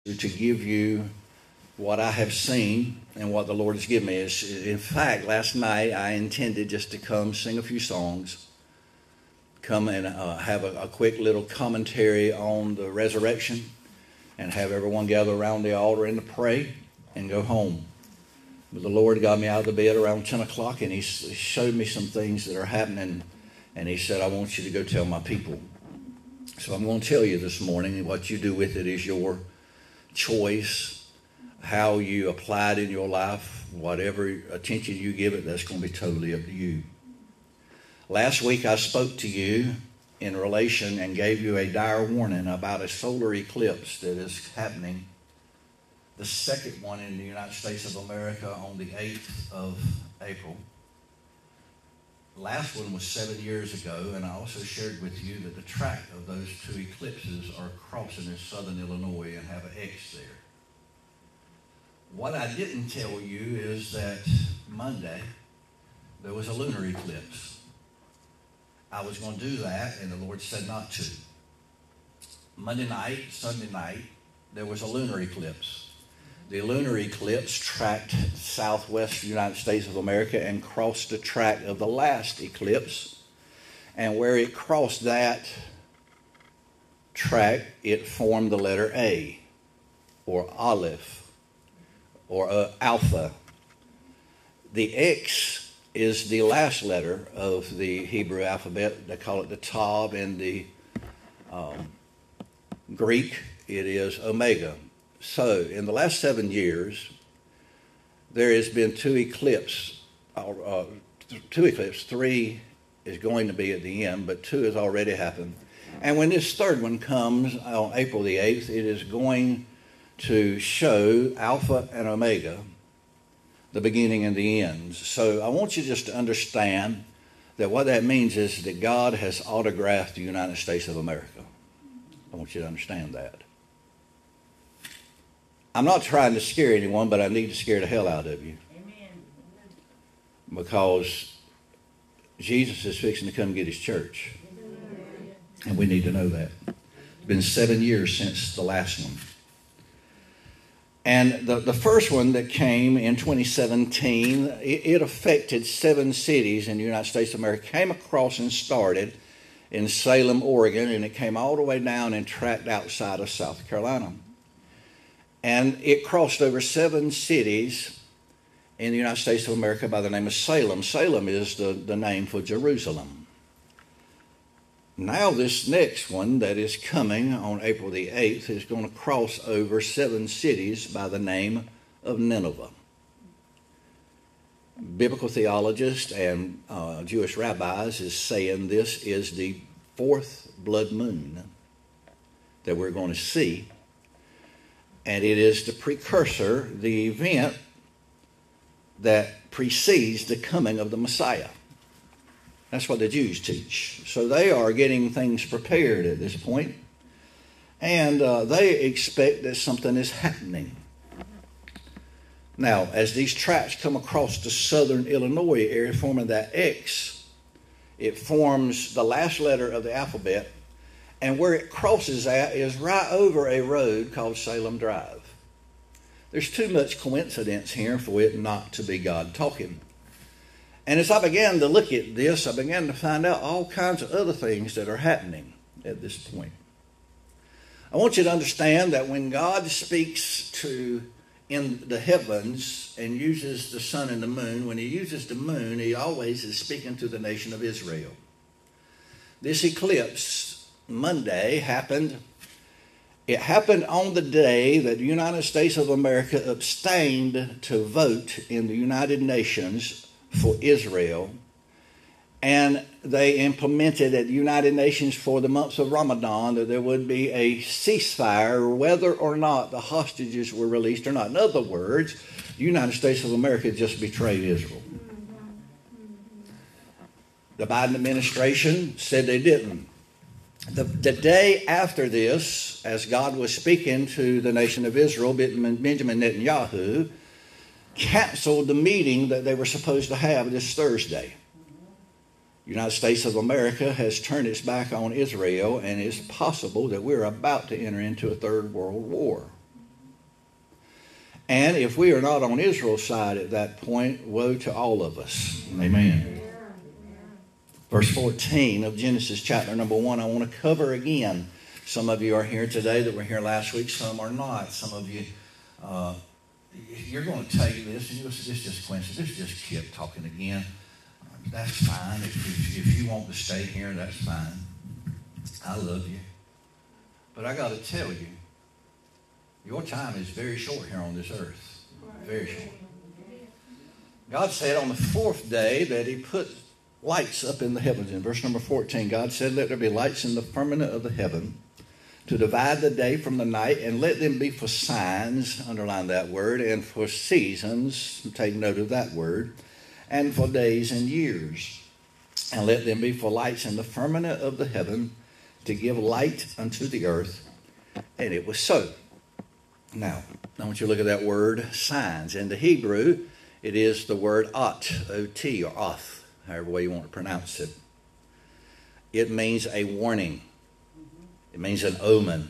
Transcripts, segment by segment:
to give you what I have seen and what the Lord has given me. In fact, last night I intended just to come sing a few songs, come and have a quick little commentary on the resurrection, and have everyone gather around the altar and to pray and go home. But the Lord got me out of the bed around 10 o'clock, and He showed me some things that are happening, and He said, I want you to go tell my people. So I'm going to tell you this morning, and what you do with it is your choice. How you apply it in your life, whatever attention you give it, that's going to be totally up to you. Last week I spoke to you in relation and gave you a dire warning about a solar eclipse that is happening, the second one in the United States of America on the 8th of April. Last one was 7 years ago, and I also shared with you that the track of those two eclipses are crossing in southern Illinois and have an X there. What I didn't tell you is that Monday there was a lunar eclipse. I was going to do that, and the Lord said not to. Monday night, Sunday night, there was a lunar eclipse. The lunar eclipse tracked southwest United States of America and crossed the track of the last eclipse. And where it crossed that track, it formed the letter A, or Aleph, or Alpha. The X is the last letter of the Hebrew alphabet. They call it the Tav. In the Greek, it is Omega. So, in the last 7 years, there has been two eclipses. Three is going to be at the end, but two has already happened. And when this third one comes on April the 8th, it is going to show Alpha and Omega, the beginning and the end. So I want you just to understand that what that means is that God has autographed the United States of America. I want you to understand that. I'm not trying to scare anyone, but I need to scare the hell out of you. Amen. Because Jesus is fixing to come get His church. And we need to know that. It's been 7 years since the last one. And the first one that came in 2017, it affected 7 cities in the United States of America. Came across and started in Salem, Oregon, and it came all the way down and tracked outside of South Carolina. And it crossed over 7 cities in the United States of America by the name of Salem. Salem is the name for Jerusalem. Now this next one that is coming on April the 8th is going to cross over 7 cities by the name of Nineveh. Biblical theologists and Jewish rabbis is saying this is the 4th blood moon that we're going to see. And it is the precursor, the event that precedes the coming of the Messiah. That's what the Jews teach. So they are getting things prepared at this point. And they expect that something is happening. Now, as these tracks come across the southern Illinois area forming that X, it forms the last letter of the alphabet. And where it crosses at is right over a road called Salem Drive. There's too much coincidence here for it not to be God talking. And as I began to look at this, I began to find out all kinds of other things that are happening at this point. I want you to understand that when God speaks in the heavens and uses the sun and the moon, when He uses the moon, He always is speaking to the nation of Israel. This eclipse Monday happened. It happened on the day that the United States of America abstained to vote in the United Nations for Israel. And they implemented at the United Nations for the months of Ramadan that there would be a ceasefire whether or not the hostages were released or not. In other words, the United States of America just betrayed Israel. The Biden administration said they didn't. The day after this, as God was speaking to the nation of Israel, Benjamin Netanyahu canceled the meeting that they were supposed to have this Thursday. The United States of America has turned its back on Israel, and it's possible that we're about to enter into a third world war. And if we are not on Israel's side at that point, woe to all of us. Amen. Verse 14 of Genesis chapter number 1, I want to cover again. Some of you are here today that were here last week. Some are not. Some of you, you're going to take this and you'll say, this is just coincidence. This just Kip talking again. That's fine. If you want to stay here, that's fine. I love you. But I got to tell you, your time is very short here on this earth. Very short. God said on the fourth day that he put lights up in the heavens. In verse number 14, God said, let there be lights in the firmament of the heaven to divide the day from the night, and let them be for signs, underline that word, and for seasons, take note of that word, and for days and years. And let them be for lights in the firmament of the heaven to give light unto the earth. And it was so. Now, I want you to look at that word, signs. In the Hebrew, it is the word ot, O-T, or oth, however way you want to pronounce it. It means a warning. It means an omen.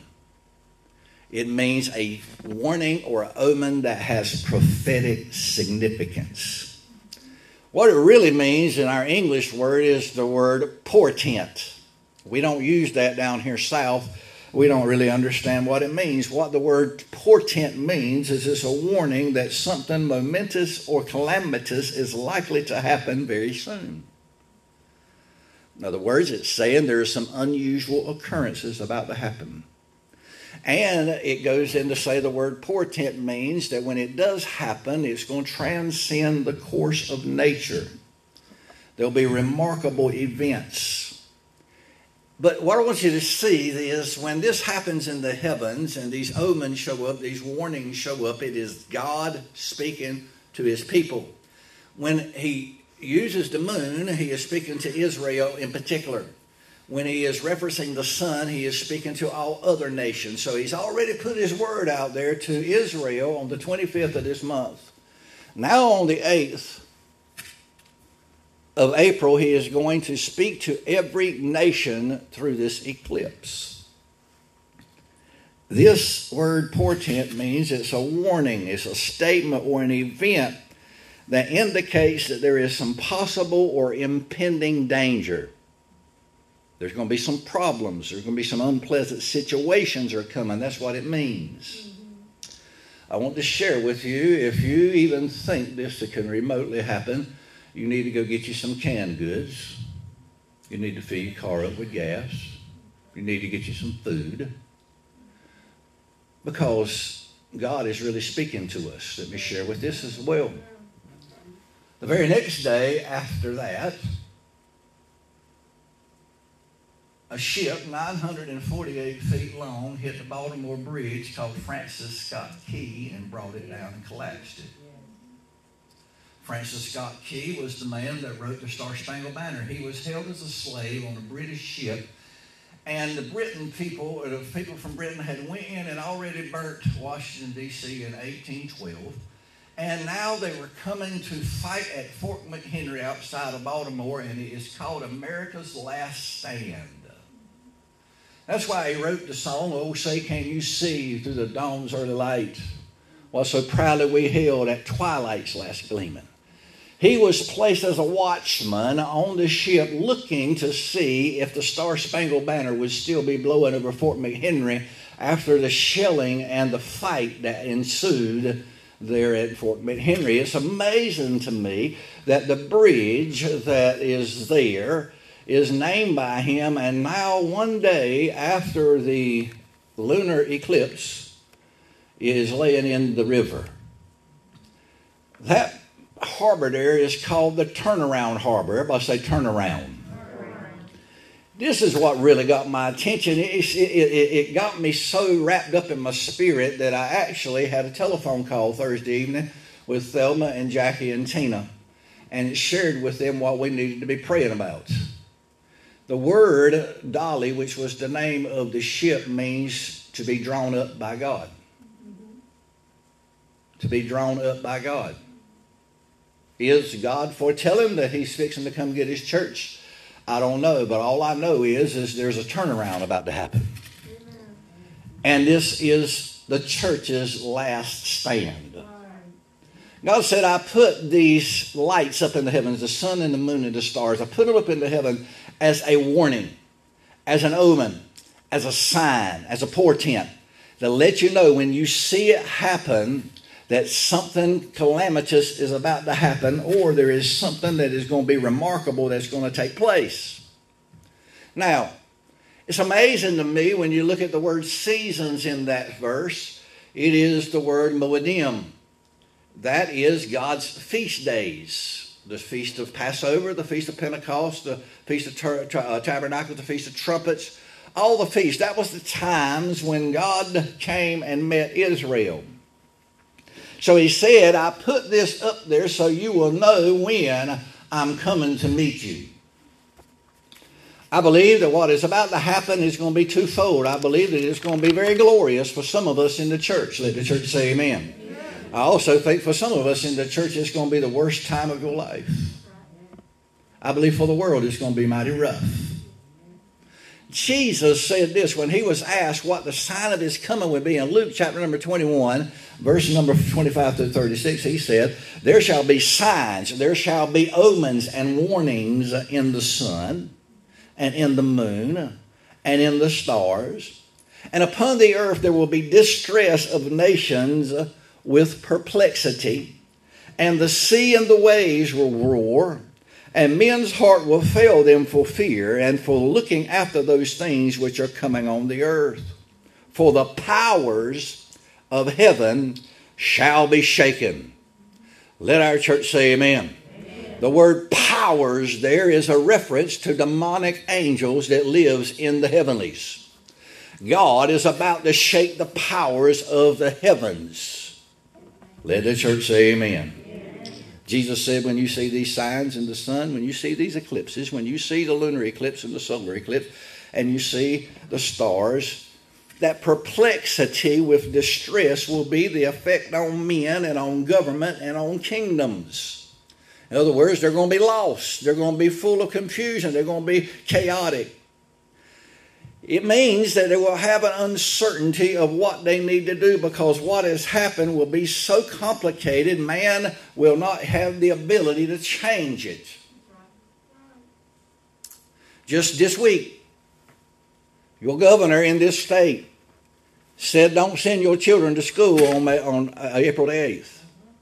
It means a warning or an omen that has prophetic significance. What it really means in our English word is the word portent. We don't use that down here south. We don't really understand what it means. What the word portent means is it's a warning that something momentous or calamitous is likely to happen very soon. In other words, it's saying there are some unusual occurrences about to happen. And it goes in to say the word portent means that when it does happen, it's going to transcend the course of nature. There'll be remarkable events. But what I want you to see is when this happens in the heavens and these omens show up, these warnings show up, it is God speaking to his people. When he uses the moon, he is speaking to Israel in particular. When he is referencing the sun, he is speaking to all other nations. So he's already put his word out there to Israel on the 25th of this month. Now on the 8th of April, he is going to speak to every nation through this eclipse. This word portent means it's a warning, it's a statement or an event that indicates that there is some possible or impending danger. There's going to be some problems. There's going to be some unpleasant situations are coming. That's what it means. I want to share with you, if you even think this can remotely happen, you need to go get you some canned goods. You need to fill your car up with gas. You need to get you some food. Because God is really speaking to us. Let me share with this as well. The very next day after that, a ship 948 feet long hit the Baltimore Bridge called Francis Scott Key and brought it down and collapsed it. Francis Scott Key was the man that wrote the Star-Spangled Banner. He was held as a slave on a British ship, and the people from Britain had went in and already burnt Washington, D.C. in 1812. And now they were coming to fight at Fort McHenry outside of Baltimore, and it is called America's Last Stand. That's why he wrote the song, "Oh, say can you see through the dawn's early light, while so proudly we hailed at twilight's last gleaming." He was placed as a watchman on the ship looking to see if the Star-Spangled Banner would still be blowing over Fort McHenry after the shelling and the fight that ensued there at Fort McHenry. It's amazing to me that the bridge that is there is named by him, and now one day after the lunar eclipse is laying in the river. That harbor there is called the Turnaround Harbor. Everybody say turnaround. This is what really got my attention. It got me so wrapped up in my spirit that I actually had a telephone call Thursday evening with Thelma and Jackie and Tina, and shared with them what we needed to be praying about. The word Dolly, which was the name of the ship, means to be drawn up by God. To be drawn up by God. Is God foretelling that he's fixing to come get his church? I don't know, but all I know is there's a turnaround about to happen. Amen. And this is the church's last stand. God said, I put these lights up in the heavens, the sun and the moon and the stars. I put them up into heaven as a warning, as an omen, as a sign, as a portent, to let you know when you see it happen that something calamitous is about to happen, or there is something that is going to be remarkable that's going to take place. Now, it's amazing to me when you look at the word seasons in that verse. It is the word Moedim. That is God's feast days. The Feast of Passover, the Feast of Pentecost, the Feast of Tabernacles, the Feast of Trumpets. All the feasts. That was the times when God came and met Israel. So he said, I put this up there so you will know when I'm coming to meet you. I believe that what is about to happen is going to be twofold. I believe that it's going to be very glorious for some of us in the church. Let the church say amen. I also think for some of us in the church, it's going to be the worst time of your life. I believe for the world, it's going to be mighty rough. Jesus said this when he was asked what the sign of his coming would be in Luke chapter number 21, verse number 25 to 36. He said, there shall be signs, there shall be omens and warnings in the sun and in the moon and in the stars. And upon the earth there will be distress of nations with perplexity, and the sea and the waves will roar, and men's heart will fail them for fear and for looking after those things which are coming on the earth. For the powers of heaven shall be shaken. Let our church say amen. Amen. The word powers there is a reference to demonic angels that lives in the heavenlies. God is about to shake the powers of the heavens. Let the church say amen. Amen. Jesus said when you see these signs in the sun, when you see these eclipses, when you see the lunar eclipse and the solar eclipse, and you see the stars, that perplexity with distress will be the effect on men and on government and on kingdoms. In other words, they're going to be lost. They're going to be full of confusion. They're going to be chaotic. It means that they will have an uncertainty of what they need to do because what has happened will be so complicated, man will not have the ability to change it. Just this week, your governor in this state said don't send your children to school on April the 8th.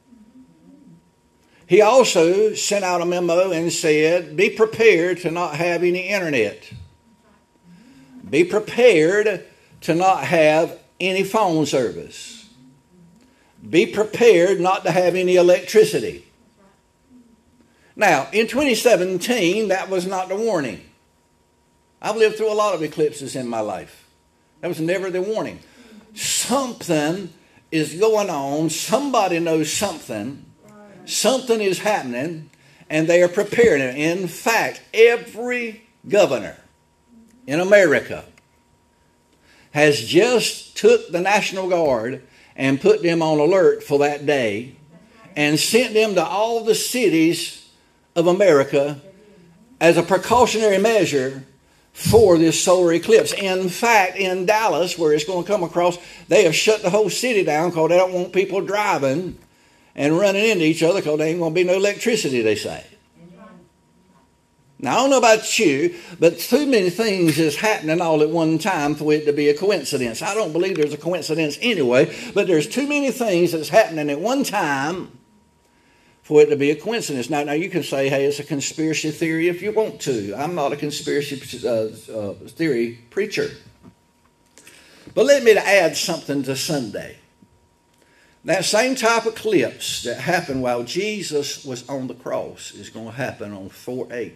He also sent out a memo and said, be prepared to not have any internet. Be prepared to not have any phone service. Be prepared not to have any electricity. Now, in 2017, that was not the warning. I've lived through a lot of eclipses in my life. That was never the warning. Something is going on. Somebody knows something. Something is happening, and they are preparing it. In fact, every governor in America has just took the National Guard and put them on alert for that day and sent them to all the cities of America as a precautionary measure for this solar eclipse. In fact, in Dallas, where it's going to come across, they have shut the whole city down because they don't want people driving and running into each other because there ain't going to be no electricity, they say. Now, I don't know about you, but too many things is happening all at one time for it to be a coincidence. I don't believe there's a coincidence anyway, but there's too many things that's happening at one time for it to be a coincidence. Now you can say, hey, it's a conspiracy theory if you want to. I'm not a conspiracy theory preacher. But let me add something to Sunday. That same type of eclipse that happened while Jesus was on the cross is going to happen on 4/8.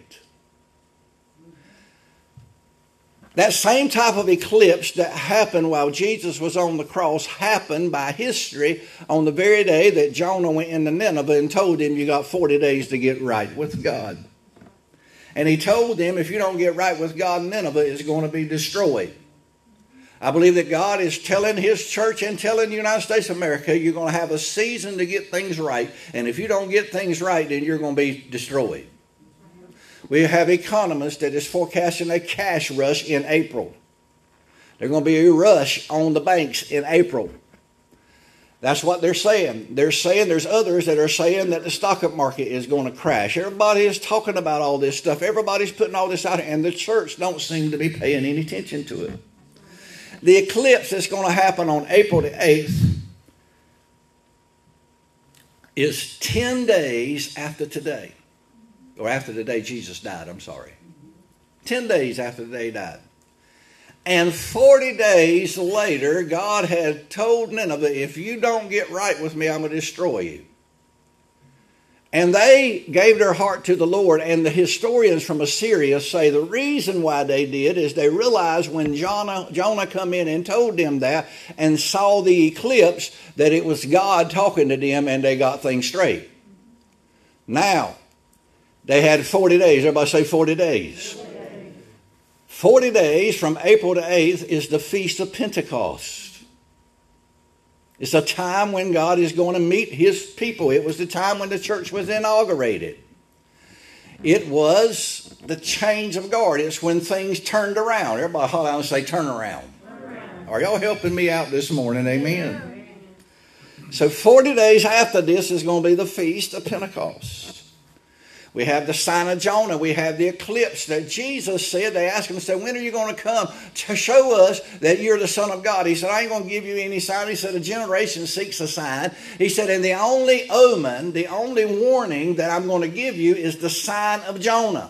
That same type of eclipse that happened while Jesus was on the cross happened by history on the very day that Jonah went into Nineveh and told them you got 40 days to get right with God. And he told them if you don't get right with God, Nineveh is going to be destroyed. I believe that God is telling his church and telling the United States of America you're going to have a season to get things right. And if you don't get things right, then you're going to be destroyed. We have economists that is forecasting a cash rush in April. There's going to be a rush on the banks in April. That's what they're saying. They're saying there's others that are saying that the stock market is going to crash. Everybody is talking about all this stuff. Everybody's putting all this out, and the church don't seem to be paying any attention to it. The eclipse that's going to happen on April the 8th is 10 days after today. Or after the day Jesus died, I'm sorry. 10 days after the day he died. And 40 days later, God had told Nineveh, if you don't get right with me, I'm going to destroy you. And they gave their heart to the Lord. And the historians from Assyria say the reason why they did is they realized when Jonah come in and told them that and saw the eclipse that it was God talking to them, and they got things straight. Now, they had 40 days. Everybody say 40 days. 40 days from April the 8th is the Feast of Pentecost. It's a time when God is going to meet his people. It was the time when the church was inaugurated. It was the change of guard. It's when things turned around. Everybody holler out and say, turn around. Are y'all helping me out this morning? Amen. So 40 days after this is going to be the Feast of Pentecost. We have the sign of Jonah. We have the eclipse that Jesus said. They asked him, said, when are you going to come to show us that you're the Son of God? He said, I ain't going to give you any sign. He said, a generation seeks a sign. He said, and the only omen, the only warning that I'm going to give you is the sign of Jonah.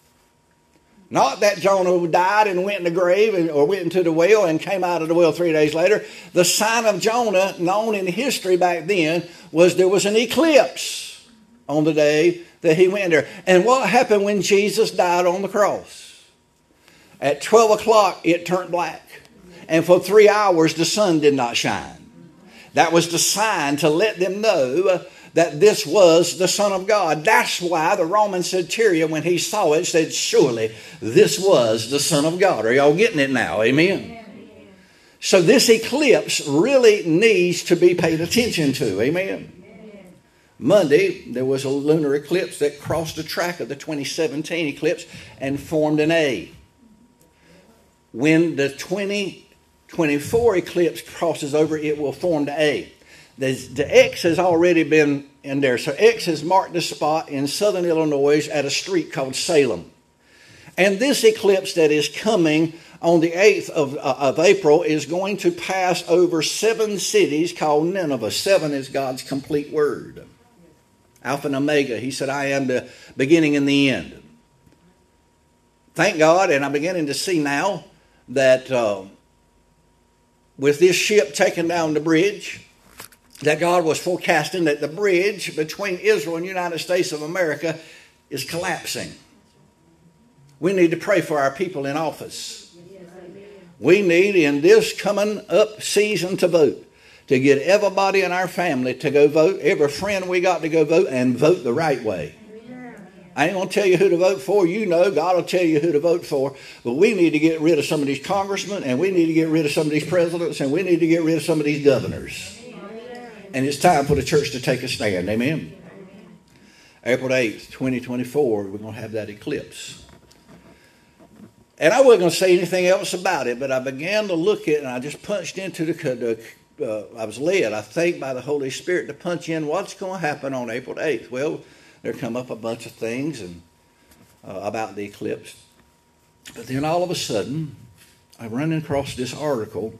Not that Jonah died and went in the grave or went into the well and came out of the well 3 days later. The sign of Jonah, known in history back then, was there was an eclipse on the day that he went there. And what happened when Jesus died on the cross? At 12 o'clock, it turned black. And for 3 hours, the sun did not shine. That was the sign to let them know that this was the Son of God. That's why the Roman centurion, when he saw it, said, surely this was the Son of God. Are y'all getting it now? Amen. So this eclipse really needs to be paid attention to. Amen. Monday, there was a lunar eclipse that crossed the track of the 2017 eclipse and formed an A. When the 2024 eclipse crosses over, it will form the A. The X has already been in there. So X has marked the spot in southern Illinois at a street called Salem. And this eclipse that is coming on the 8th of April is going to pass over 7 cities called Nineveh. 7 is God's complete word. Alpha and Omega. He said, I am the beginning and the end. Thank God, and I'm beginning to see now that with this ship taking down the bridge, that God was forecasting that the bridge between Israel and the United States of America is collapsing. We need to pray for our people in office. We need, in this coming up season to vote, to get everybody in our family to go vote, every friend we got to go vote, and vote the right way. I ain't going to tell you who to vote for. You know, God will tell you who to vote for. But we need to get rid of some of these congressmen, and we need to get rid of some of these presidents, and we need to get rid of some of these governors. And it's time for the church to take a stand. Amen. April 8th, 2024, we're going to have that eclipse. And I wasn't going to say anything else about it, but I began to look at it, and I just punched into I was led, I think, by the Holy Spirit to punch in what's going to happen on April 8th. Well, there come up a bunch of things about the eclipse. But then all of a sudden, I run across this article.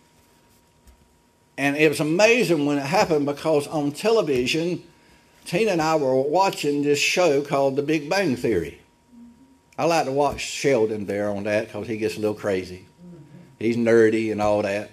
And it was amazing when it happened because on television, Tina and I were watching this show called The Big Bang Theory. I like to watch Sheldon there on that because he gets a little crazy. He's nerdy and all that.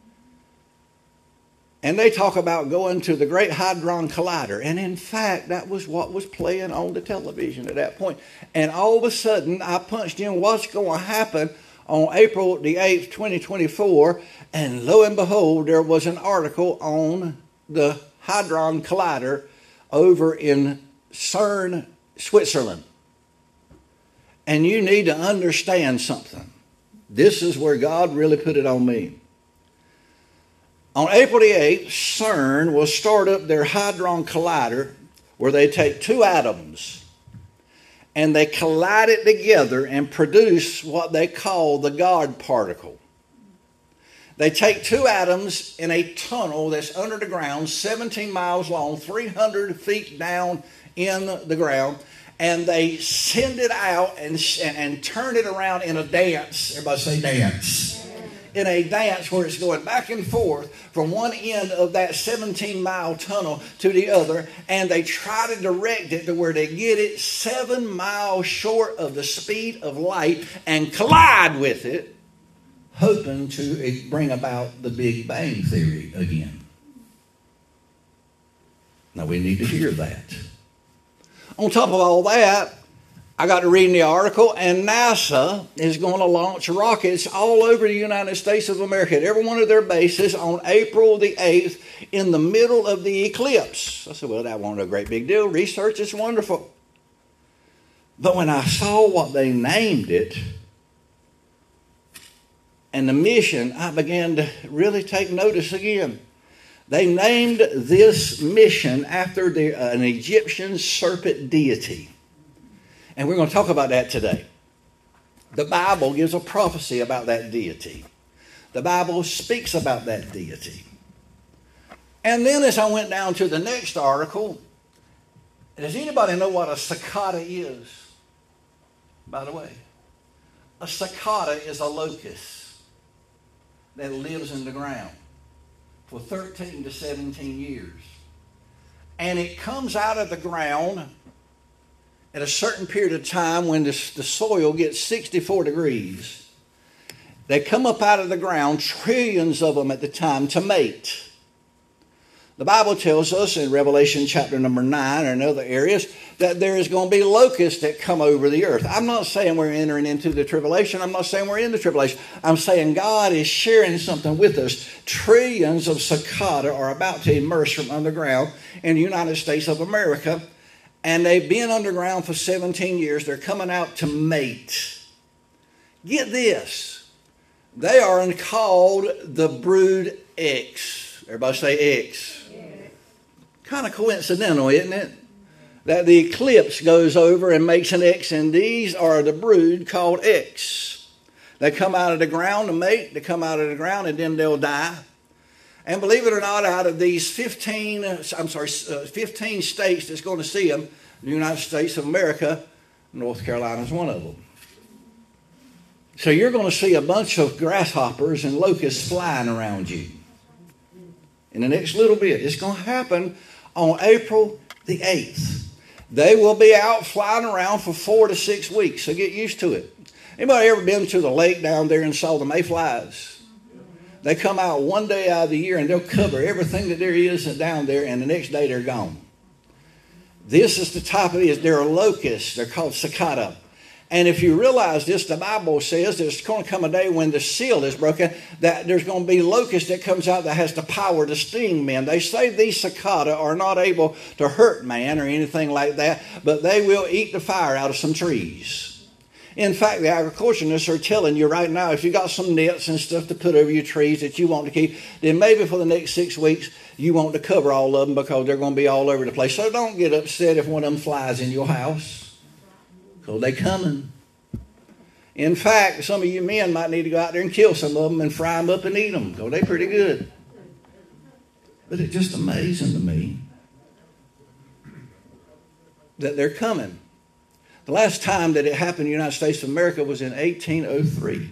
And they talk about going to the Great Hadron Collider. And in fact, that was what was playing on the television at that point. And all of a sudden, I punched in what's going to happen on April the 8th, 2024. And lo and behold, there was an article on the Hadron Collider over in CERN, Switzerland. And you need to understand something. This is where God really put it on me. On April the 8th, CERN will start up their Hadron Collider where they take 2 atoms and they collide it together and produce what they call the God particle. They take two atoms in a tunnel that's under the ground, 17 miles long, 300 feet down in the ground, and they send it out and turn it around in a dance. Everybody say dance. In a dance where it's going back and forth from one end of that 17-mile tunnel to the other, and they try to direct it to where they get it 7 miles short of the speed of light and collide with it, hoping to bring about the Big Bang Theory again. Now we need to hear that. On top of all that, I got to read the article, and NASA is going to launch rockets all over the United States of America at every one of their bases on April the 8th in the middle of the eclipse. I said, well, that wasn't a great big deal. Research is wonderful. But when I saw what they named it and the mission, I began to really take notice again. They named this mission after an Egyptian serpent deity. And we're going to talk about that today. The Bible gives a prophecy about that deity. The Bible speaks about that deity. And then as I went down to the next article, does anybody know what a cicada is? By the way, a cicada is a locust that lives in the ground for 13 to 17 years. And it comes out of the ground at a certain period of time when the soil gets 64 degrees. They come up out of the ground, trillions of them at the time, to mate. The Bible tells us in Revelation chapter number 9 or in other areas that there is going to be locusts that come over the earth. I'm not saying we're entering into the tribulation. I'm not saying we're in the tribulation. I'm saying God is sharing something with us. Trillions of cicada are about to emerge from underground in the United States of America. And they've been underground for 17 years. They're coming out to mate. Get this. They are called the Brood X. Everybody say X. Yeah. Kind of coincidental, isn't it? That the eclipse goes over and makes an X, and these are the brood called X. They come out of the ground to mate. They come out of the ground, and then they'll die. And believe it or not, out of these 15 states that's going to see them, the United States of America, North Carolina is one of them. So you're going to see a bunch of grasshoppers and locusts flying around you in the next little bit. It's going to happen on April the 8th. They will be out flying around for 4 to 6 weeks, so get used to it. Anybody ever been to the lake down there and saw the mayflies? They come out one day out of the year and they'll cover everything that there is down there, and the next day they're gone. This is the type of it. They're locusts. They're called cicada. And if you realize this, the Bible says there's going to come a day when the seal is broken, that there's going to be locusts that comes out that has the power to sting men. They say these cicada are not able to hurt man or anything like that, but they will eat the fire out of some trees. In fact, the agriculturists are telling you right now, if you got some nets and stuff to put over your trees that you want to keep, then maybe for the next 6 weeks, you want to cover all of them because they're going to be all over the place. So don't get upset if one of them flies in your house, because they're coming. In fact, some of you men might need to go out there and kill some of them and fry them up and eat them, because they're pretty good. But it's just amazing to me that they're coming. The last time that it happened in the United States of America was in 1803.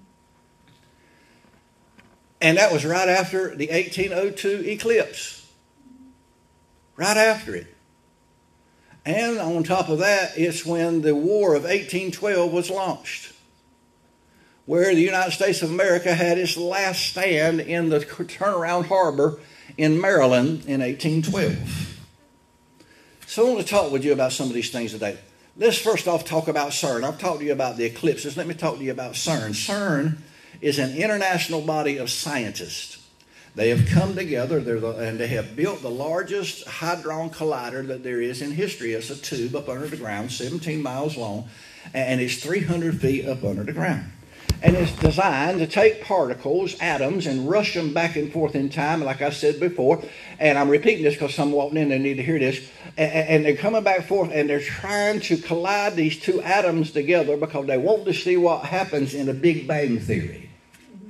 And that was right after the 1802 eclipse. Right after it. And on top of that, it's when the War of 1812 was launched, where the United States of America had its last stand in the Turnaround Harbor in Maryland in 1812. So I want to talk with you about some of these things today. Let's first off talk about CERN. I've talked to you about the eclipses. Let me talk to you about CERN. CERN is an international body of scientists. They have come together and they have built the largest hadron collider that there is in history. It's a tube up under the ground, 17 miles long, and it's 300 feet up under the ground. And it's designed to take particles, atoms, and rush them back and forth in time, like I said before. And I'm repeating this because some walking in, they need to hear this. And they're coming back and forth, and they're trying to collide these two atoms together because they want to see what happens in a Big Bang Theory.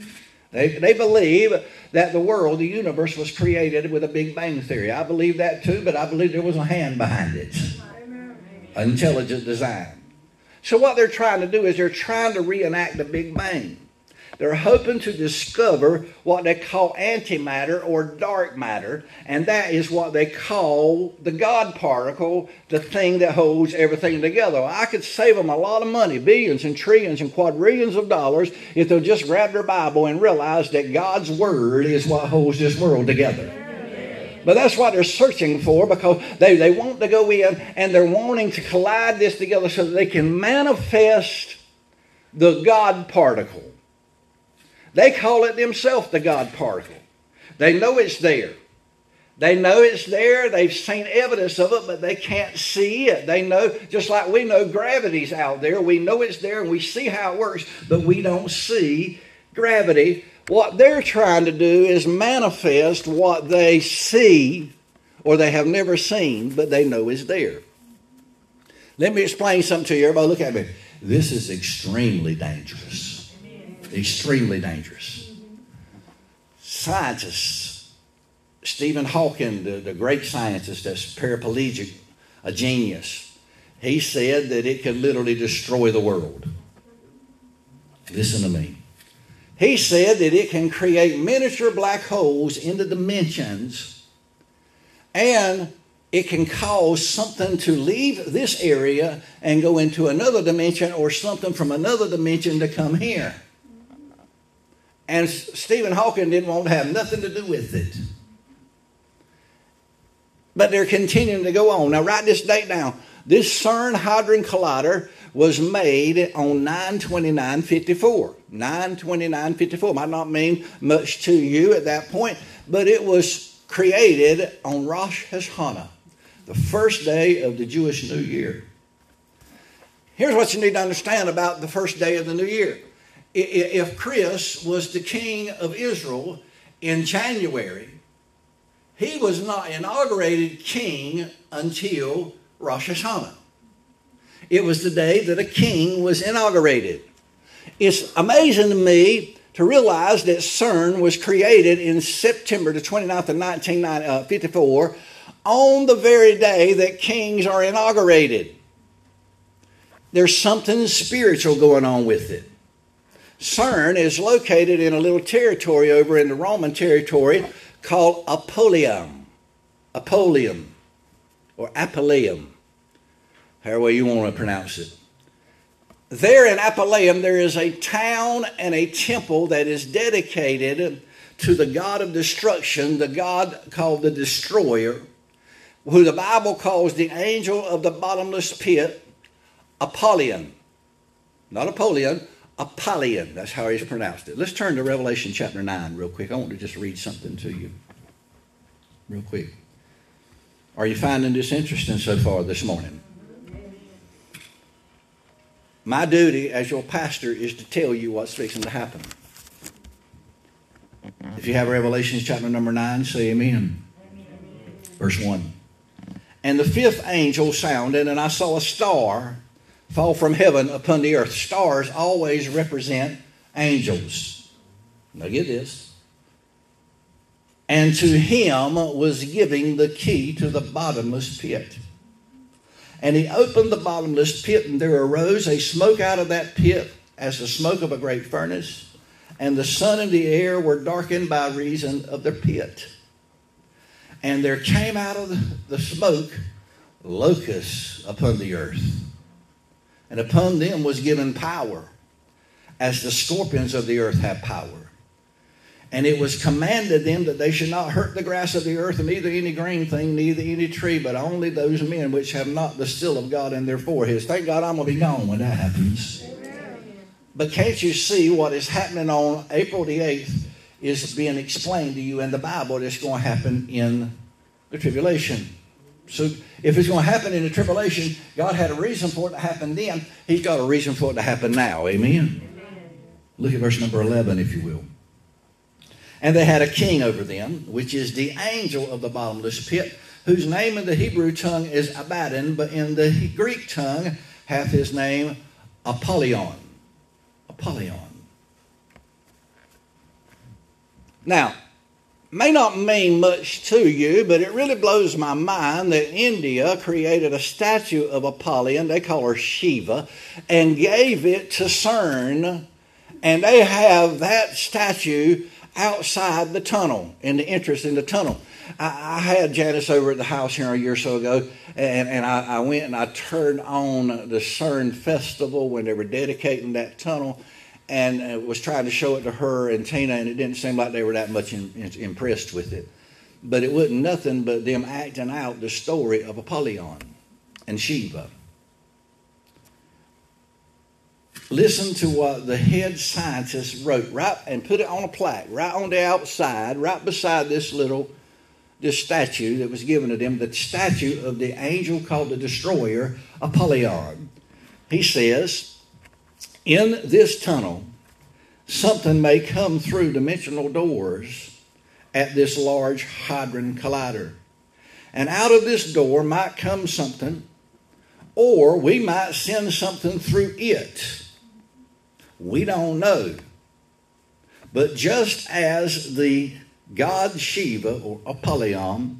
They believe that the world, the universe, was created with a Big Bang Theory. I believe that too, but I believe there was a hand behind it. Intelligent design. So what they're trying to do is they're trying to reenact the Big Bang. They're hoping to discover what they call antimatter or dark matter, and that is what they call the God particle, the thing that holds everything together. I could save them a lot of money, billions and trillions and quadrillions of dollars, if they'll just grab their Bible and realize that God's Word is what holds this world together. But that's what they're searching for, because they want to go in and they're wanting to collide this together so that they can manifest the God particle. They call it themselves the God particle. They know it's there. They know it's there. They've seen evidence of it, but they can't see it. They know, just like we know gravity's out there. We know it's there and we see how it works, but we don't see gravity. What they're trying to do is manifest what they see or they have never seen, but they know is there. Let me explain something to you. Everybody look at me. This is extremely dangerous. Extremely dangerous. Scientists, Stephen Hawking, the great scientist that's paraplegic, a genius, he said that it could literally destroy the world. Listen to me. He said that it can create miniature black holes into dimensions, and it can cause something to leave this area and go into another dimension, or something from another dimension to come here. And Stephen Hawking didn't want to have nothing to do with it. But they're continuing to go on. Now write this date down. This CERN Hadron Collider was made on 9/29/54. 9/29/54 might not mean much to you at that point, but it was created on Rosh Hashanah, the first day of the Jewish New Year. Here's what you need to understand about the first day of the New Year. If Chris was the king of Israel in January, he was not inaugurated king until Rosh Hashanah. It was the day that a king was inaugurated. It's amazing to me to realize that CERN was created in September the 29th of 1954 on the very day that kings are inaugurated. There's something spiritual going on with it. CERN is located in a little territory over in the Roman territory called Apulium, or Apullium, however you want to pronounce it. There in Apullium, there is a town and a temple that is dedicated to the god of destruction, the god called the Destroyer, who the Bible calls the angel of the bottomless pit, Apollyon. Not Apollyon, Apollyon. That's how he's pronounced it. Let's turn to Revelation chapter 9 real quick. I want to just read something to you real quick. Are you finding this interesting so far this morning? My duty as your pastor is to tell you what's fixing to happen. If you have Revelation chapter number 9, say amen. Verse 1. And the fifth angel sounded, and I saw a star fall from heaven upon the earth. Stars always represent angels. Now get this. And to him was giving the key to the bottomless pit. And he opened the bottomless pit, and there arose a smoke out of that pit as the smoke of a great furnace. And the sun and the air were darkened by reason of the pit. And there came out of the smoke locusts upon the earth. And upon them was given power, as the scorpions of the earth have power. And it was commanded them that they should not hurt the grass of the earth, and neither any green thing, neither any tree, but only those men which have not the seal of God in their foreheads. Thank God I'm going to be gone when that happens. But can't you see what is happening on April the 8th is being explained to you in the Bible that's going to happen in the tribulation. So if it's going to happen in the tribulation, God had a reason for it to happen then. He's got a reason for it to happen now. Amen? Look at verse number 11, if you will. And they had a king over them, which is the angel of the bottomless pit, whose name in the Hebrew tongue is Abaddon, but in the Greek tongue hath his name Apollyon. Apollyon. Now, may not mean much to you, but it really blows my mind that India created a statue of Apollyon, they call her Shiva, and gave it to CERN, and they have that statue outside the tunnel, in the entrance in the tunnel. I had Janice over at the house here a year or so ago, and I went and I turned on the CERN festival when they were dedicating that tunnel, and was trying to show it to her and Tina, and it didn't seem like they were that much impressed with it. But it wasn't nothing but them acting out the story of Apollyon and Shiva. Listen to what the head scientist wrote, right, and put it on a plaque, right on the outside, right beside this statue that was given to them, the statue of the angel called the Destroyer, Apollyon. He says, in this tunnel, something may come through dimensional doors at this large hadron collider. And out of this door might come something, or we might send something through it. We don't know. But just as the god Shiva, or Apollyon,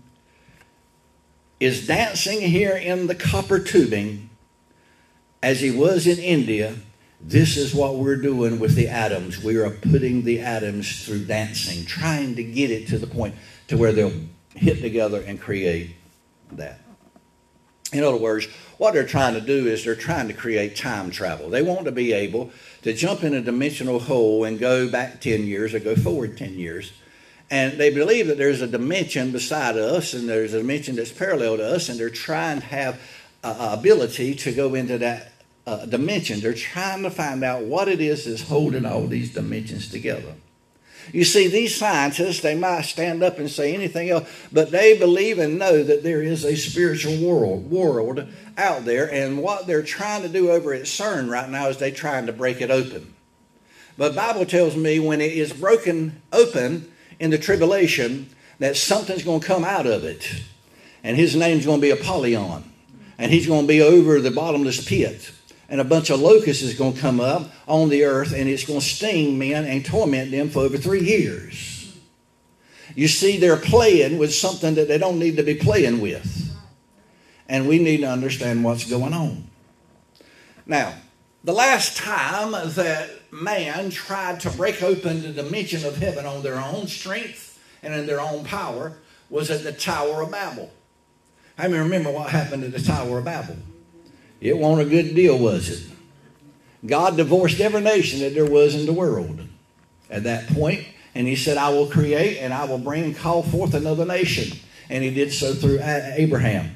is dancing here in the copper tubing, as he was in India, this is what we're doing with the atoms. We are putting the atoms through dancing, trying to get it to the point to where they'll hit together and create that. In other words, what they're trying to do is they're trying to create time travel. They want to be able to jump in a dimensional hole and go back 10 years or go forward 10 years. And they believe that there's a dimension beside us, and there's a dimension that's parallel to us, and they're trying to have ability to go into that dimension. They're trying to find out what it is that's holding all these dimensions together. You see, these scientists, they might stand up and say anything else, but they believe and know that there is a spiritual world out there, and what they're trying to do over at CERN right now is they're trying to break it open. But the Bible tells me when it is broken open in the tribulation, that something's going to come out of it, and his name's going to be Apollyon, and he's going to be over the bottomless pit. And a bunch of locusts is going to come up on the earth, and it's going to sting men and torment them for over 3 years. You see, they're playing with something that they don't need to be playing with. And we need to understand what's going on. Now, the last time that man tried to break open the dimension of heaven on their own strength and in their own power was at the Tower of Babel. I remember what happened at the Tower of Babel. It wasn't a good deal, was it? God divorced every nation that there was in the world at that point, and he said, I will create and I will bring and call forth another nation. And he did so through Abraham.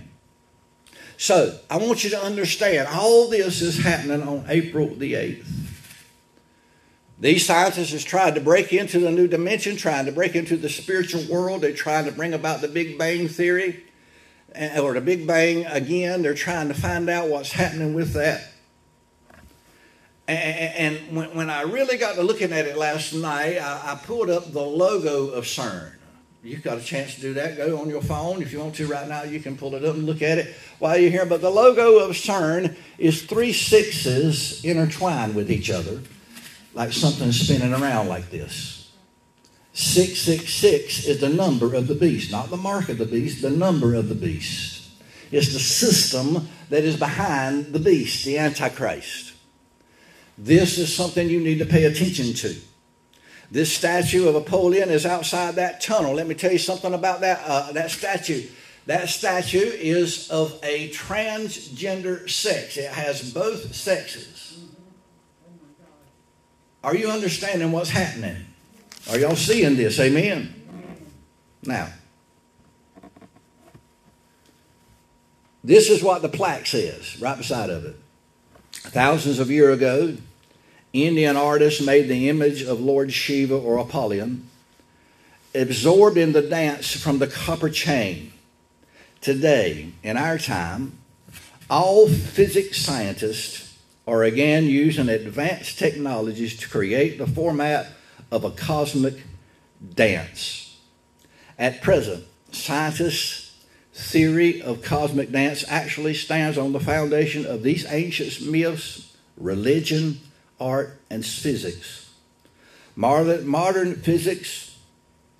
So, I want you to understand, all this is happening on April the 8th. These scientists have tried to break into the new dimension, trying to break into the spiritual world. They're trying to bring about the Big Bang Theory, or the Big Bang again. They're trying to find out what's happening with that. And when I really got to looking at it last night, I pulled up the logo of CERN. You've got a chance to do that. Go on your phone. If you want to right now, you can pull it up and look at it while you're here. But the logo of CERN is 3 sixes intertwined with each other, like something spinning around like this. 666 is the number of the beast, not the mark of the beast, the number of the beast. It's the system that is behind the beast, the Antichrist. This is something you need to pay attention to. This statue of Apollyon is outside that tunnel. Let me tell you something about that statue. That statue is of a transgender sex. It has both sexes. Are you understanding what's happening? Are y'all seeing this? Amen? Now, this is what the plaque says right beside of it. Thousands of years ago, Indian artists made the image of Lord Shiva or Apollyon, absorbed in the dance from the copper chain. Today, in our time, all physics scientists are again using advanced technologies to create the format of a cosmic dance. At present, scientists' theory of cosmic dance actually stands on the foundation of these ancient myths, religion, art, and physics. Modern physics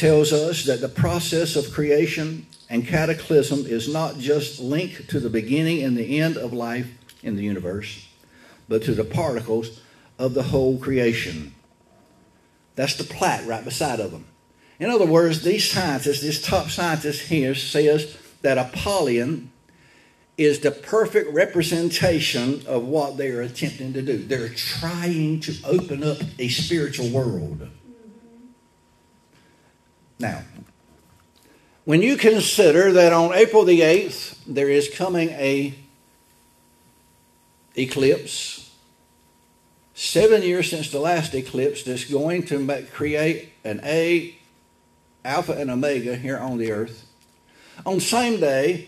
tells us that the process of creation and cataclysm is not just linked to the beginning and the end of life in the universe, but to the particles of the whole creation. That's the plaque right beside of them. In other words, these scientists, this top scientist here says that Apollyon is the perfect representation of what they are attempting to do. They're trying to open up a spiritual world. Now, when you consider that on April the 8th, there is coming a eclipse, 7 years since the last eclipse, that's going to create an Alpha and Omega here on the earth. On the same day,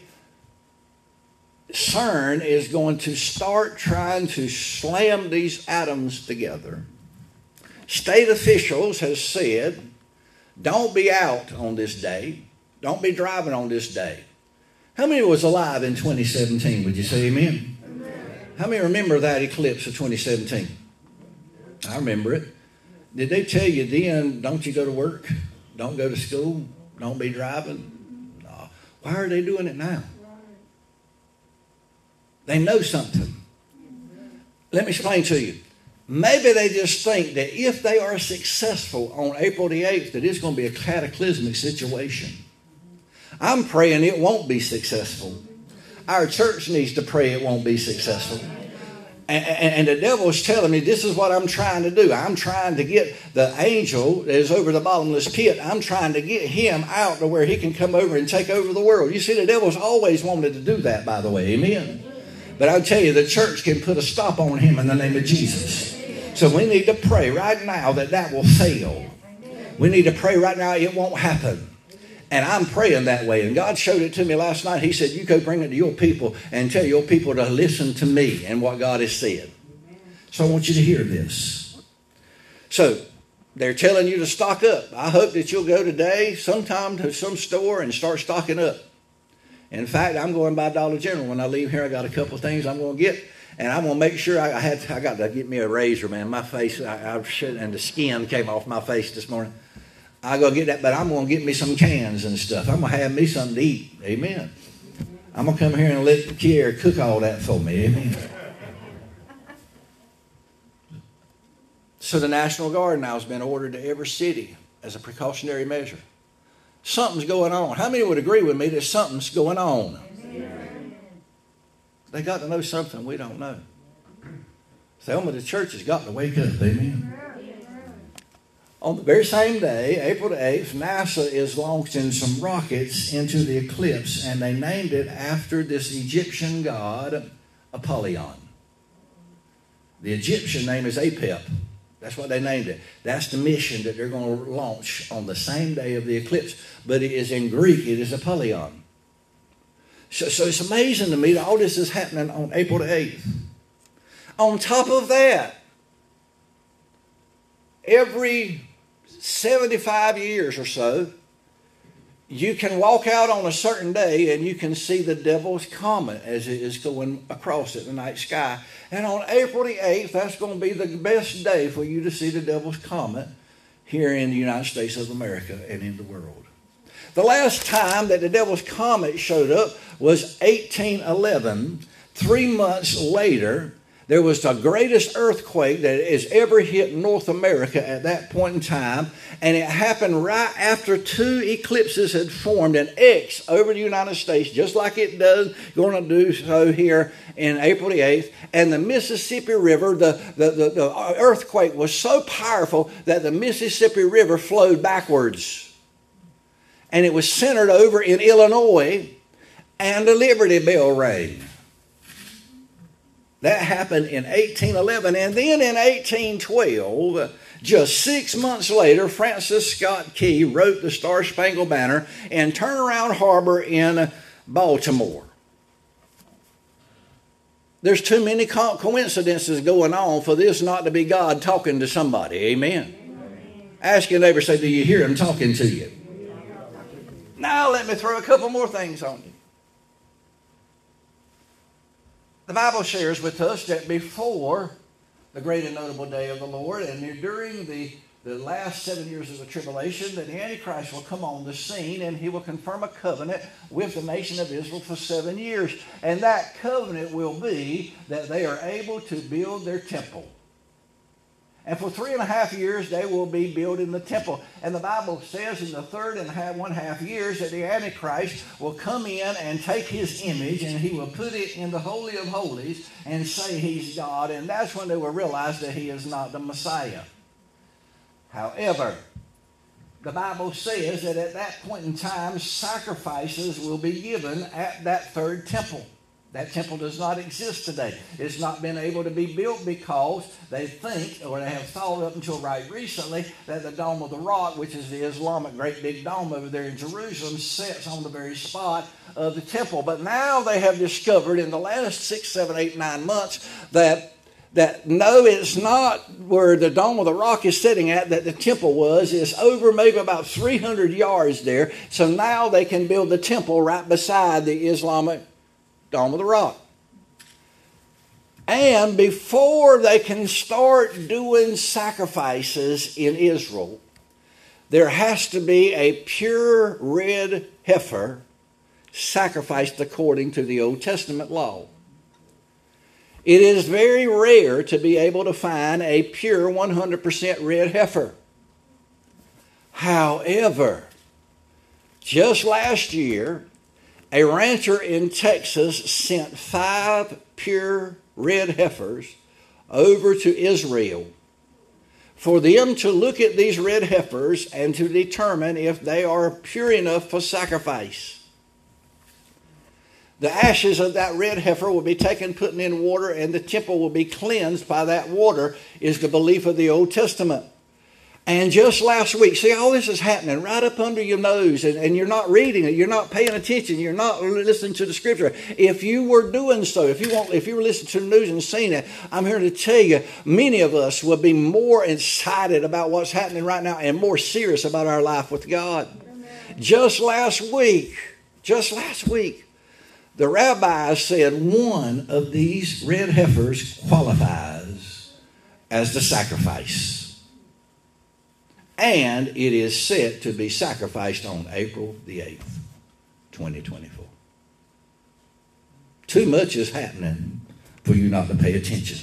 CERN is going to start trying to slam these atoms together. State officials have said, don't be out on this day. Don't be driving on this day. How many was alive in 2017? Would you say amen? How many remember that eclipse of 2017? I remember it. Did they tell you then, don't you go to work? Don't go to school? Don't be driving? No. Why are they doing it now? They know something. Let me explain to you. Maybe they just think that if they are successful on April the 8th, that it's going to be a cataclysmic situation. I'm praying it won't be successful. Our church needs to pray it won't be successful. And the devil is telling me this is what I'm trying to do. I'm trying to get the angel that is over the bottomless pit. I'm trying to get him out to where he can come over and take over the world. You see, the devil's always wanted to do that, by the way. Amen. But I'll tell you, the church can put a stop on him in the name of Jesus. So we need to pray right now that will fail. We need to pray right now it won't happen. And I'm praying that way. And God showed it to me last night. He said, you go bring it to your people and tell your people to listen to me and what God has said. So I want you to hear this. So they're telling you to stock up. I hope that you'll go today sometime to some store and start stocking up. In fact, I'm going by Dollar General. When I leave here, I got a couple of things I'm going to get. And I'm going to make sure I got to get me a razor, man. My face, and the skin came off my face this morning. I go get that, but I'm going to get me some cans and stuff. I'm going to have me something to eat. Amen. I'm going to come here and let Kiara cook all that for me. Amen. So the National Guard now has been ordered to every city as a precautionary measure. Something's going on. How many would agree with me that something's going on? Amen. They got to know something we don't know. Thelma, the church has got to wake up. Amen. On the very same day, April the 8th, NASA is launching some rockets into the eclipse, and they named it after this Egyptian god, Apollyon. The Egyptian name is Apep. That's what they named it. That's the mission that they're going to launch on the same day of the eclipse. But it is in Greek, it is Apollyon. So it's amazing to me that all this is happening on April the 8th. On top of that, every 75 years or so, you can walk out on a certain day and you can see the devil's comet as it is going across at the night sky. And on April the 8th, that's going to be the best day for you to see the devil's comet here in the United States of America and in the world. The last time that the devil's comet showed up was 1811. 3 months later, there was the greatest earthquake that has ever hit North America at that point in time. And it happened right after 2 eclipses had formed an X over the United States, just like it does going to do so here in April the 8th. And the Mississippi River, the earthquake was so powerful that the Mississippi River flowed backwards. And it was centered over in Illinois, and the Liberty Bell rang. That happened in 1811. And then in 1812, just 6 months later, Francis Scott Key wrote the Star-Spangled Banner in Turnaround Harbor in Baltimore. There's too many coincidences going on for this not to be God talking to somebody. Amen. Ask your neighbor, say, do you hear him talking to you? Now let me throw a couple more things on you. The Bible shares with us that before the great and notable day of the Lord and during the the last 7 years of the tribulation, that the Antichrist will come on the scene and he will confirm a covenant with the nation of Israel for 7 years. And that covenant will be that they are able to build their temple. And for 3.5 years, they will be building the temple. And the Bible says in the 3.5 years that the Antichrist will come in and take his image and he will put it in the Holy of Holies and say he's God. And that's when they will realize that he is not the Messiah. However, the Bible says that at that point in time, sacrifices will be given at that third temple. That temple does not exist today. It's not been able to be built because they think, or they have thought up until right recently, that the Dome of the Rock, which is the Islamic great big dome over there in Jerusalem, sits on the very spot of the temple. But now they have discovered in the last 6, 7, 8, 9 months that no, it's not where the Dome of the Rock is sitting at that the temple was. It's over maybe about 300 yards there. So now they can build the temple right beside the Islamic Dome of the Rock. And before they can start doing sacrifices in Israel, there has to be a pure red heifer sacrificed according to the Old Testament law. It is very rare to be able to find a pure 100% red heifer. However, just last year, a rancher in Texas sent 5 pure red heifers over to Israel for them to look at these red heifers and to determine if they are pure enough for sacrifice. The ashes of that red heifer will be taken, put in water, and the temple will be cleansed by that water, is the belief of the Old Testament. And just last week, see, all this is happening right up under your nose, and you're not reading it, you're not paying attention, you're not listening to the Scripture. If you were doing so, if you were listening to the news and seeing it, I'm here to tell you, many of us will be more excited about what's happening right now and more serious about our life with God. Amen. Just last week, the rabbi said one of these red heifers qualifies as the sacrifice. And it is set to be sacrificed on April the 8th, 2024. Too much is happening for you not to pay attention.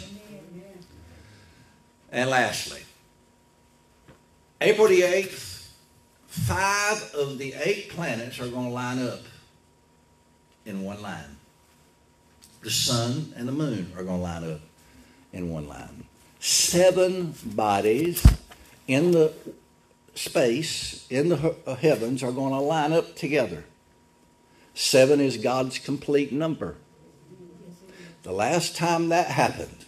And lastly, April the 8th, 5 of the 8 planets are going to line up in one line. The sun and the moon are going to line up in one line. 7 bodies in the space, in the heavens, are going to line up together. 7 is God's complete number. The last time that happened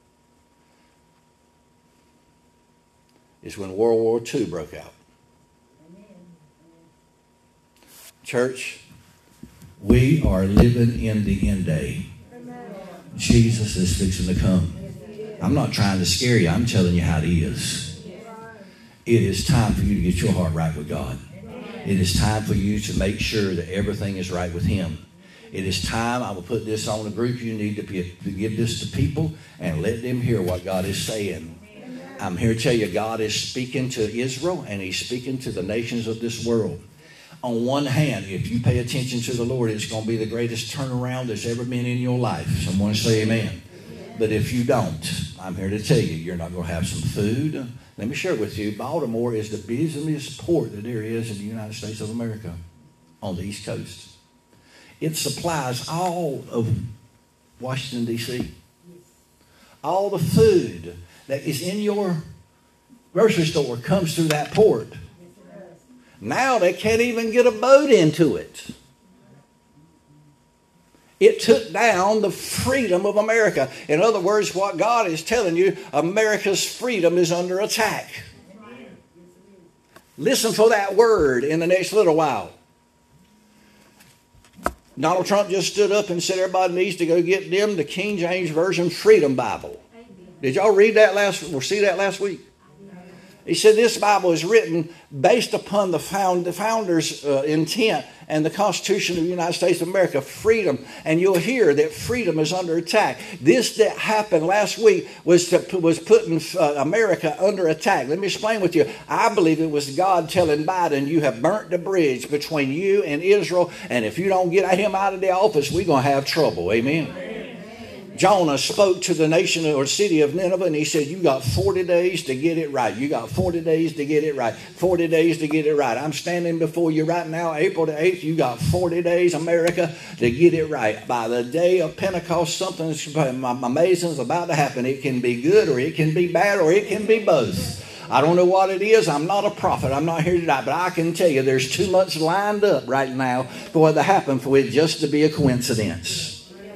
is when World War II broke out. Church, we are living in the end day. Jesus is fixing to come. I'm not trying to scare you. I'm telling you how it is. It is time for you to get your heart right with God. It is time for you to make sure that everything is right with Him. It is time. I will put this on the group. You need to give this to people and let them hear what God is saying. I'm here to tell you, God is speaking to Israel and He's speaking to the nations of this world. On one hand, if you pay attention to the Lord, it's going to be the greatest turnaround that's ever been in your life. Someone say amen. But if you don't, I'm here to tell you, you're not going to have some food. Let me share with you, Baltimore is the busiest port that there is in the United States of America on the East Coast. It supplies all of Washington, D.C. All the food that is in your grocery store comes through that port. Now they can't even get a boat into it. It took down the freedom of America. In other words, what God is telling you, America's freedom is under attack. Listen for that word in the next little while. Donald Trump just stood up and said everybody needs to go get them the King James Version Freedom Bible. Did y'all read that see that last week? He said this Bible is written based upon the founders' intent and the Constitution of the United States of America, freedom. And you'll hear that freedom is under attack. This that happened last week was putting America under attack. Let me explain with you. I believe it was God telling Biden, you have burnt the bridge between you and Israel, and if you don't get him out of the office, we're going to have trouble. Amen. Jonah spoke to the nation or city of Nineveh, and he said, you got 40 days to get it right. You got 40 days to get it right. 40 days to get it right. I'm standing before you right now, April the 8th. You got 40 days, America, to get it right. By the day of Pentecost, something amazing is about to happen. It can be good, or it can be bad, or it can be both. I don't know what it is. I'm not a prophet. I'm not here tonight. But I can tell you there's too much lined up right now for it to happen for it just to be a coincidence.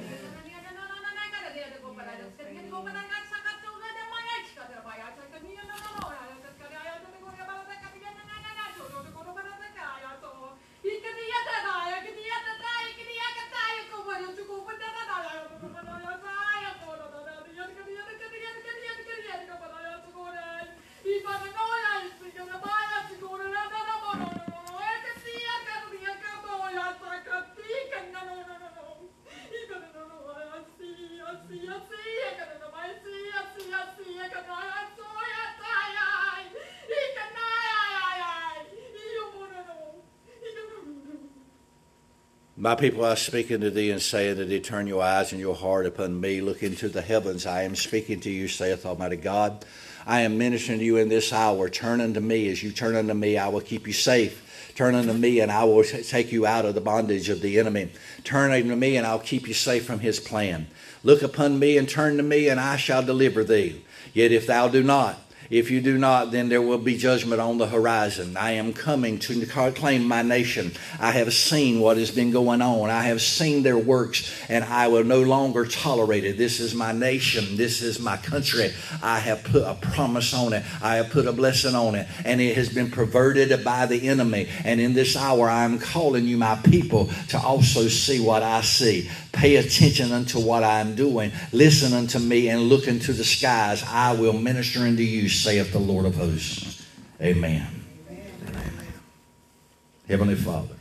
My people, I speak unto thee and say unto thee, turn your eyes and your heart upon me. Look into the heavens. I am speaking to you, saith Almighty God. I am ministering to you in this hour. Turn unto me. As you turn unto me, I will keep you safe. Turn unto me, and I will take you out of the bondage of the enemy. Turn unto me, and I'll keep you safe from his plan. Look upon me and turn to me, and I shall deliver thee. Yet if thou do not, if you do not, then there will be judgment on the horizon. I am coming to claim my nation. I have seen what has been going on. I have seen their works, and I will no longer tolerate it. This is my nation. This is my country. I have put a promise on it. I have put a blessing on it, and it has been perverted by the enemy. And in this hour, I am calling you, my people, to also see what I see. Pay attention unto what I am doing. Listen unto me and look into the skies. I will minister unto you, saith the Lord of hosts. Amen. Amen. Heavenly Father,